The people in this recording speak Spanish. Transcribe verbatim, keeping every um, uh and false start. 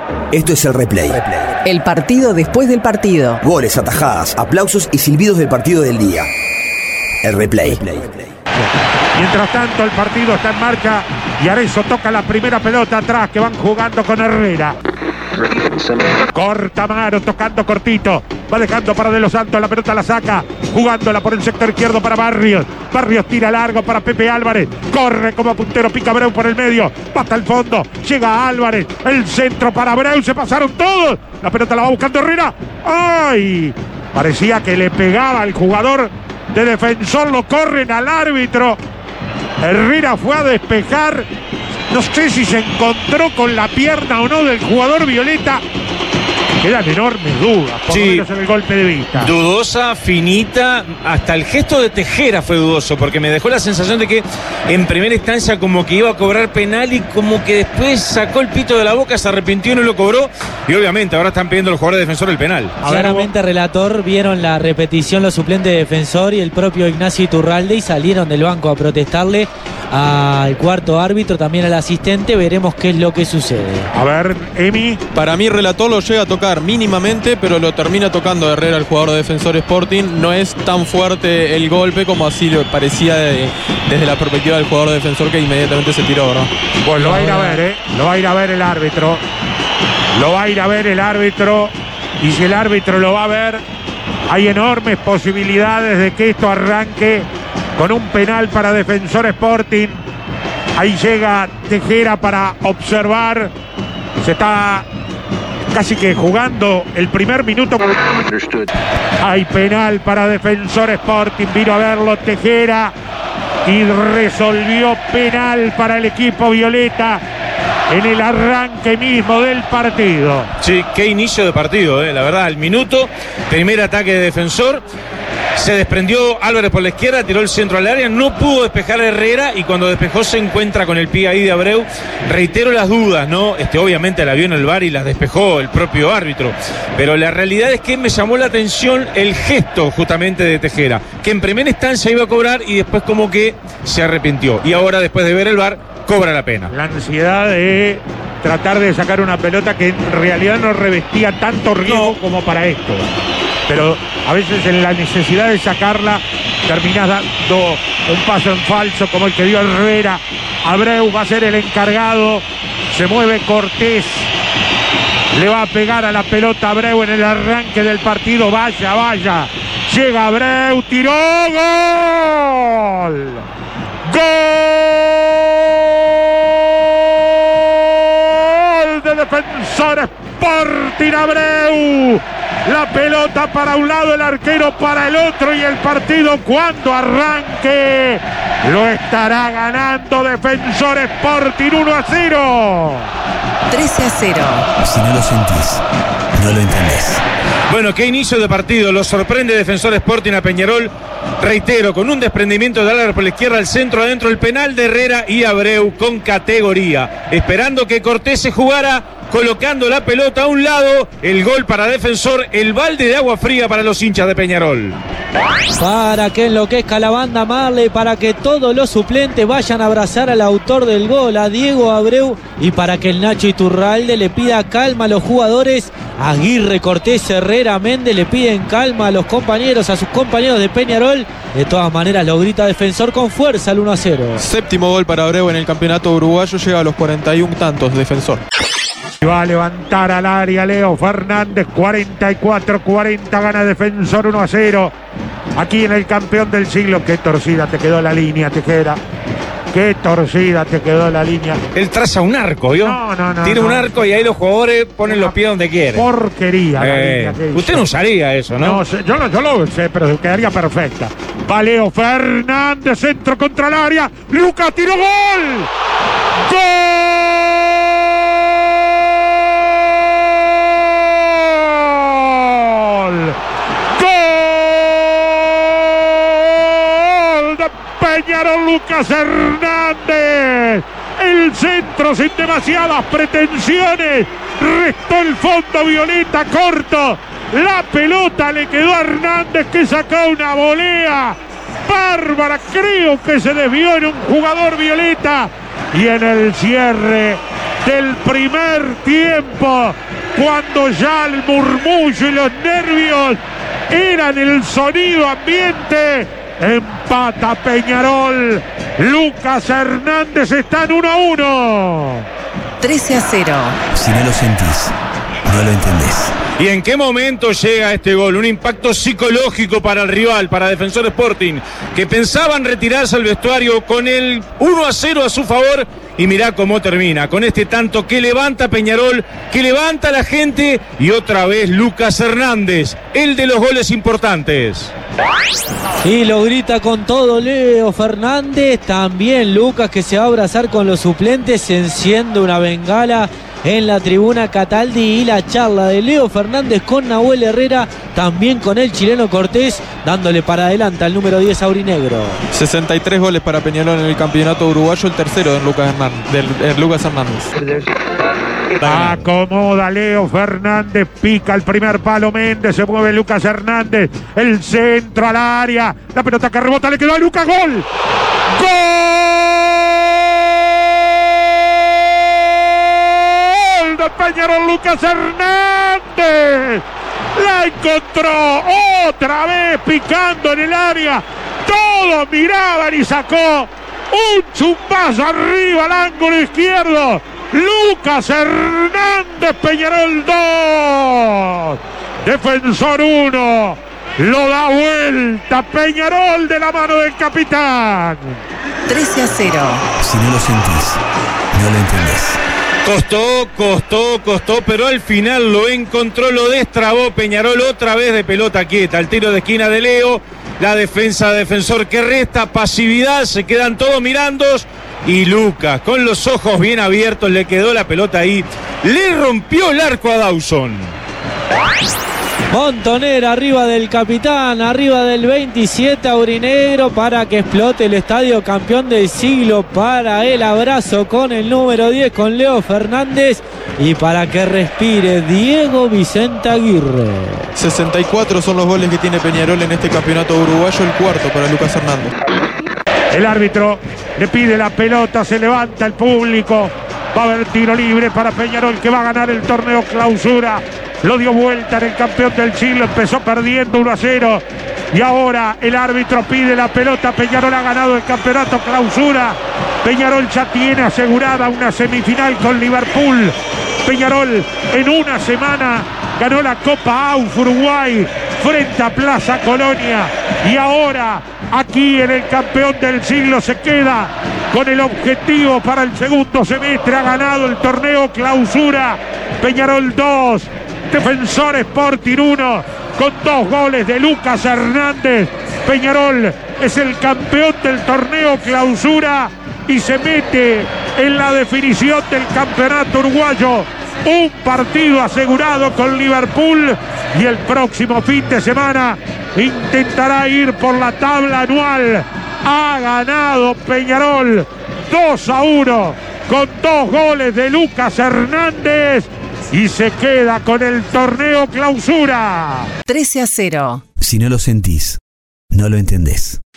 Esto es el replay. El partido después del partido. Goles, atajadas, aplausos y silbidos del partido del día. El replay. Mientras tanto, el partido está en marcha y Arezzo toca la primera pelota atrás que van jugando con Herrera. Corta Amaro, tocando cortito. Va dejando para De Los Santos, la pelota la saca, jugándola por el sector izquierdo para Barrios. Barrios tira largo para Pepe Álvarez. Corre como puntero, pica Abreu por el medio. Va hasta el fondo, llega Álvarez. El centro para Abreu, se pasaron todos. La pelota la va buscando Herrera. ¡Ay! Parecía que le pegaba al jugador de Defensor, lo corren al árbitro. Herrera fue a despejar. No sé si se encontró con la pierna o no del jugador violeta. Quedan enormes dudas, por sí, lo menos en el golpe de vista. Dudosa, finita, hasta el gesto de Tejera fue dudoso, porque me dejó la sensación de que en primera instancia como que iba a cobrar penal y como que después sacó el pito de la boca, se arrepintió y no lo cobró. Y obviamente ahora están pidiendo los jugadores de Defensor el penal. Claramente, relator, vieron la repetición los suplentes de Defensor y el propio Ignacio Iturralde y salieron del banco a protestarle al cuarto árbitro, también al asistente. Veremos qué es lo que sucede. A ver, Emi. Para mí, relator lo llega a tocar mínimamente, pero lo termina tocando Herrera, el jugador de Defensor Sporting. No es tan fuerte el golpe como así lo parecía de, desde la perspectiva del jugador de Defensor, que inmediatamente se tiró, ¿verdad? Pues lo va a ir a ver, ¿eh? Lo va a ir a ver el árbitro. Lo va a ir a ver el árbitro. Y si el árbitro lo va a ver, hay enormes posibilidades de que esto arranque con un penal para Defensor Sporting. Ahí llega Tejera para observar. Se está casi que jugando el primer minuto. Hay penal para Defensor Sporting. Vino a verlo Tejera y resolvió penal para el equipo violeta en el arranque mismo del partido. Sí, qué inicio de partido, eh, la verdad. Al minuto, primer ataque de Defensor. Se desprendió Álvarez por la izquierda, tiró el centro al área, no pudo despejar a Herrera y cuando despejó se encuentra con el pie ahí de Abreu. Reitero las dudas, ¿no? Este, obviamente la vio en el V A R y las despejó el propio árbitro, pero la realidad es que me llamó la atención el gesto justamente de Tejera, que en primera instancia iba a cobrar y después como que se arrepintió. Y ahora, después de ver el V A R, cobra la pena. La ansiedad de tratar de sacar una pelota que en realidad no revestía tanto riesgo no. como para esto. Pero a veces en la necesidad de sacarla terminás dando un paso en falso como el que dio Herrera. Abreu va a ser el encargado. Se mueve Cortés. Le va a pegar a la pelota Abreu en el arranque del partido. Vaya, vaya. Llega Abreu, tiró, gol. Gol de Defensor Sporting Abreu. La pelota para un lado, el arquero para el otro y el partido cuando arranque lo estará ganando Defensor Sporting uno a cero. trece a cero. Si no lo sentís, no lo entendés. Bueno, qué inicio de partido. Lo sorprende Defensor Sporting a Peñarol. Reitero, con un desprendimiento de Álvarez por la izquierda, al centro, adentro, el penal de Herrera y Abreu con categoría. Esperando que Cortés se jugara, colocando la pelota a un lado, el gol para Defensor, el balde de agua fría para los hinchas de Peñarol. Para que enloquezca la banda Marley, para que todos los suplentes vayan a abrazar al autor del gol, a Diego Abreu, y para que el Nacho Iturralde le pida calma a los jugadores. Aguirre, Cortés, Herrera, Méndez le piden calma a los compañeros, a sus compañeros de Peñarol. De todas maneras lo grita Defensor con fuerza el uno a cero. Séptimo gol para Abreu en el campeonato uruguayo, llega a los cuarenta y uno tantos Defensor. Va a levantar al área Leo Fernández, cuarenta y cuatro cuarenta, gana Defensor uno a cero. Aquí en el campeón del siglo. Qué torcida te quedó la línea, Tejera. Qué torcida te quedó la línea. Él traza un arco, ¿vio? No, no, no. Tiene no. un arco y ahí los jugadores ponen Una los pies donde quieren. Porquería la Eh, línea que usted hizo. no usaría eso, ¿no? No sé, yo, lo, yo lo sé, pero quedaría perfecta. Va Leo Fernández, centro contra el área. Lucas tiró gol. ¡Gol! Peñarol, Lucas Hernández. El centro sin demasiadas pretensiones. Restó el fondo violeta corto. La pelota le quedó a Hernández, que sacó una volea bárbara. Creo que se desvió en un jugador violeta. Y en el cierre del primer tiempo, cuando ya el murmullo y los nervios eran el sonido ambiente. Empata Peñarol. Lucas Hernández está en uno a uno. trece a cero. Si no lo sentís, no lo entendés. ¿Y en qué momento llega este gol? Un impacto psicológico para el rival, para Defensor Sporting, que pensaban retirarse al vestuario con el uno a cero a su favor. Y mirá cómo termina, con este tanto que levanta Peñarol, que levanta a la gente, y otra vez Lucas Hernández, el de los goles importantes. Y lo grita con todo Leo Fernández, también Lucas, que se va a abrazar con los suplentes, se enciende una bengala en la tribuna Cataldi, y la charla de Leo Fernández con Nahuel Herrera, también con el chileno Cortés, dándole para adelante al número diez aurinegro. sesenta y tres goles para Peñarol en el campeonato uruguayo, el tercero de Lucas Hernández. Del, eh, Lucas Hernández. Acomoda Leo Fernández, pica el primer palo Méndez, se mueve Lucas Hernández, el centro al área, la pelota que rebota, le quedó a Lucas, gol. ¡Gol de Peñarol! Lucas Hernández la encontró otra vez picando en el área, todos miraban y sacó un chumbazo arriba al ángulo izquierdo. Lucas Hernández, Peñarol dos, Defensor uno, lo da vuelta Peñarol de la mano del capitán. trece a cero. Si no lo sentís, no lo entendés. Costó, costó, costó, pero al final lo encontró, lo destrabó Peñarol otra vez de pelota quieta. El tiro de esquina de Leo, la defensa de Defensor que resta, pasividad, se quedan todos mirando. Y Lucas, con los ojos bien abiertos, le quedó la pelota ahí. Le rompió el arco a Dawson. Montonera arriba del capitán, arriba del veintisiete aurinegro, para que explote el estadio, campeón del siglo, para el abrazo con el número diez, con Leo Fernández, y para que respire Diego Vicente Aguirre. sesenta y cuatro son los goles que tiene Peñarol en este campeonato uruguayo, el cuarto para Lucas Hernández. El árbitro le pide la pelota, se levanta el público, va a haber tiro libre para Peñarol, que va a ganar el torneo clausura. Lo dio vuelta en el campeón del siglo, empezó perdiendo uno a cero y ahora el árbitro pide la pelota. Peñarol ha ganado el campeonato clausura. Peñarol ya tiene asegurada una semifinal con Liverpool. Peñarol en una semana ganó la Copa A U F Uruguay frente a Plaza Colonia, y ahora aquí en el campeón del siglo se queda con el objetivo para el segundo semestre. Ha ganado el torneo clausura. Peñarol dos, Defensor Sporting uno, con dos goles de Lucas Hernández. Peñarol es el campeón del torneo clausura y se mete en la definición del campeonato uruguayo. Un partido asegurado con Liverpool, y el próximo fin de semana intentará ir por la tabla anual. Ha ganado Peñarol dos a uno con dos goles de Lucas Hernández y se queda con el torneo clausura. trece a cero. Si no lo sentís, no lo entendés.